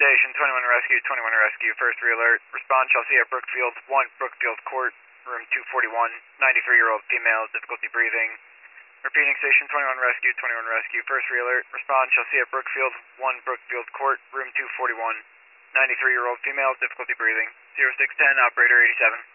Station 21 Rescue, 21 Rescue, first re-alert. Respond Chelsea at Brookfield 1, Brookfield Court, room 241, 93-year-old female, difficulty breathing. Repeating Station 21 Rescue, 21 Rescue, first re-alert. Respond Chelsea at Brookfield 1, Brookfield Court, room 241, 93-year-old female, difficulty breathing. 0610, operator 87.